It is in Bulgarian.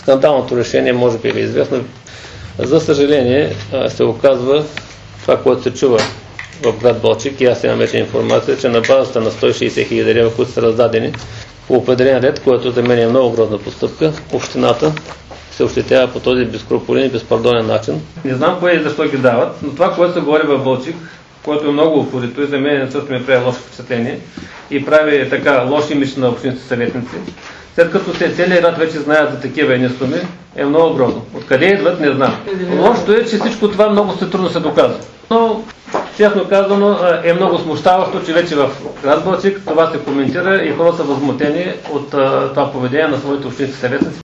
скандалното решение може би е известно. За съжаление се оказва това, което се чува в град Балчик, и аз имам вече информация, че на базата на 160 хиляди лева, които са раздадени по определен ред, което за мен е много грозна постъпка, общината се ощетява по този безскрупулен и безпардонен начин. Не знам кое и защо ги дават, но това, което се говори в Балчик, което е много упорито и за мен също ми прави лошо впечатление и прави така лош имидж на общинските съветници, след като целият град вече знаят за такива едни суми, е много грозно. Откъде идват, не знам. Лошото е, че всичко това много трудно се доказва. Но, честно казано, е много смущаващо, че вече в град Балчик това се коментира и хората са възмутени от това поведение на своите общински съветници.